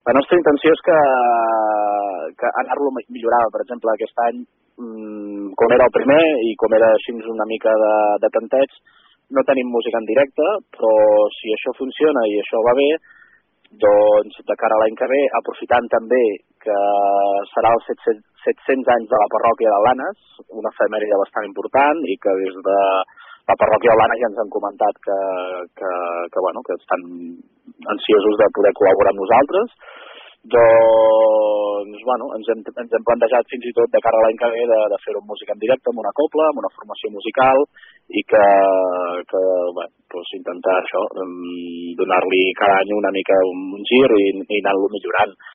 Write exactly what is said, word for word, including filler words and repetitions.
La nostra intenció és que, que anar-lo millorava. Per exemple, aquest any, com era el primer i com era així una mica de, de tanteig, no tenim música en directe, però si això funciona i això va bé, doncs de cara a l'any que ve, aprofitant també que serà els set-cents anys de la parròquia de Blanes, una efemèride bastant important i que des de la parròquia de Blanes ja ens han comentat que, que, que, bueno, que estan ansiosos de poder col·laborar amb nosaltres, doncs, bueno, ens hem, ens hem plantejat fins i tot de cara a l'any que ve de, de fer-ho amb música en directe, amb una cobla, amb una formació musical i que, que bueno, doncs intentar això, donar-li cada any una mica un gir i, i anar-lo millorant.